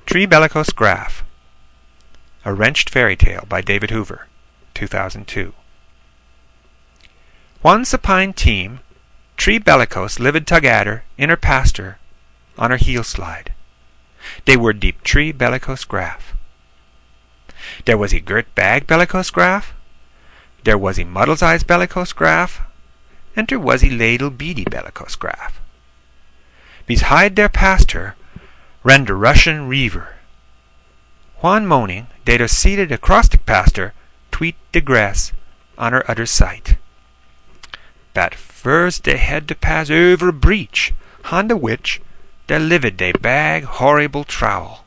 Tree Bellicose Graph, A Wrenched Fairy Tale by David Hoover, 2002. Once upon team, Tree Bellicose lived together in her pasture on her heel slide. They were deep Tree Bellicose Graph. There was a Gert Bag Bellicose Graph, there was a Muddle's Eyes Bellicose Graph, and there was a Ladle Beady Bellicose Graph. Beside their pasture ran the Russian River. One morning they were seated across the pasture, tweet the grass on her other side. But first they had to pass over a breach, on the which there lived a bag horrible trowel.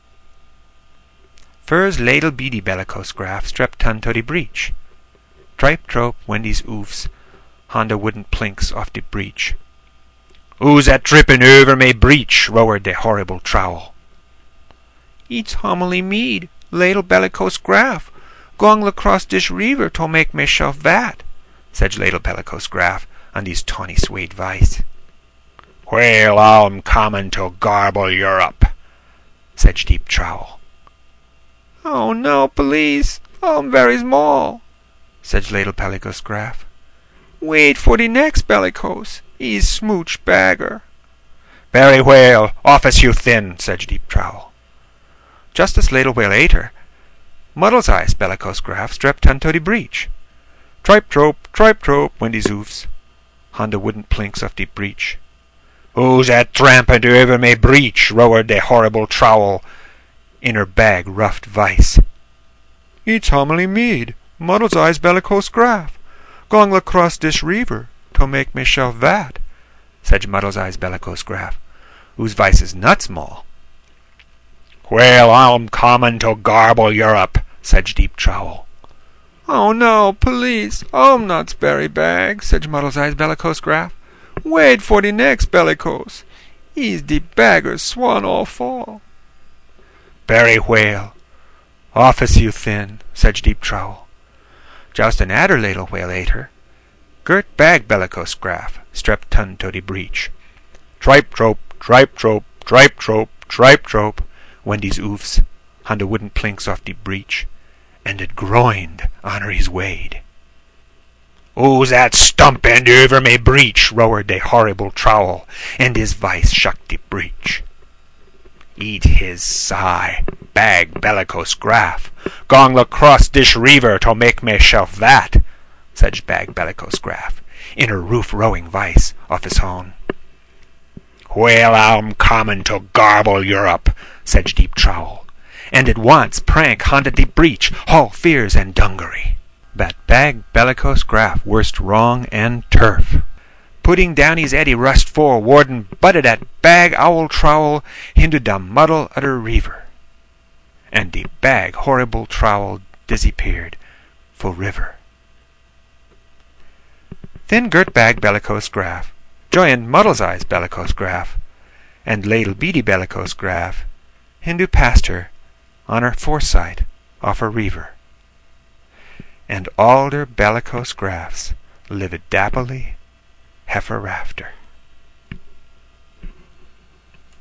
First Ladle Beady Bellicose Graph strapped unto the breach. Tripe trope when these oofs on the wooden planks of the breach. "Who's that tripping over my breach?" roared the horrible trowel. "It's homily mead, Ladle Bellicose Graph, going across this river to make myself vat," said Ladle Bellicose Graph on his tawny suede voice. "Well, I'm coming to garble Europe," said Deep Trowel. "Oh no, please, I'm very small," said Ladle Bellicose Graph. "Wait for the next Bellicose, he's smooch bagger." "Very well, office you thin," said Deep Trowel. Just a little while later, Muddle's Eyes Bellicose Graph strapped unto the breach. Tripe trope went the zoofs on the wooden planks of the breach. "Who's that tramping over my breach?" roared the horrible trowel in her bag ruffed vice. "It's homily mead, Muddle's Eyes Bellicose Graph, going across this river to make myself vat," said Muddle's Eyes Bellicose Graph, whose vice is not small. "Well, I'm coming to garble Europe," said Deep Trowel. "Oh no, please, I'm not Sperry Bag," said Muddle's Eyes Bellicose Graph. "Wait for the next Bellicose, he's the bagger's swan all fall." "Very well, office you thin," said Deep Trowel. Just another little while later, Gert Bag Bellicose Graph strapped unto the breach. Tripe trope went these oofs on the wooden planks of the breach, and it groined under his wade. "Who's that stumping over me breach?" roared the horrible trowel, and his vice shook the breach. "Eat his sigh, Bag Bellicose Graph, going across this river to make myself vat," said Bag Bellicose Graph, in her roof-rowing vice of his own. "Well, I'm coming to garble Europe," said Deep Trowel, and at once prank haunted the breach, all fears and dungaree. But Bag Bellicose Graph worst wrong and turf. Putting down his Eddie Rust forward and butted that Bag Owl Trowel into the muddle of the river. And the Bag Horrible Trowel disappeared forever. Then Gert Bag Bellicose Graph joined Muddle's Eyes Bellicose Graph and Ladle Beady Bellicose Graph into pasture on her foresight of her river. And all their bellicose graphs lived dappily ever after.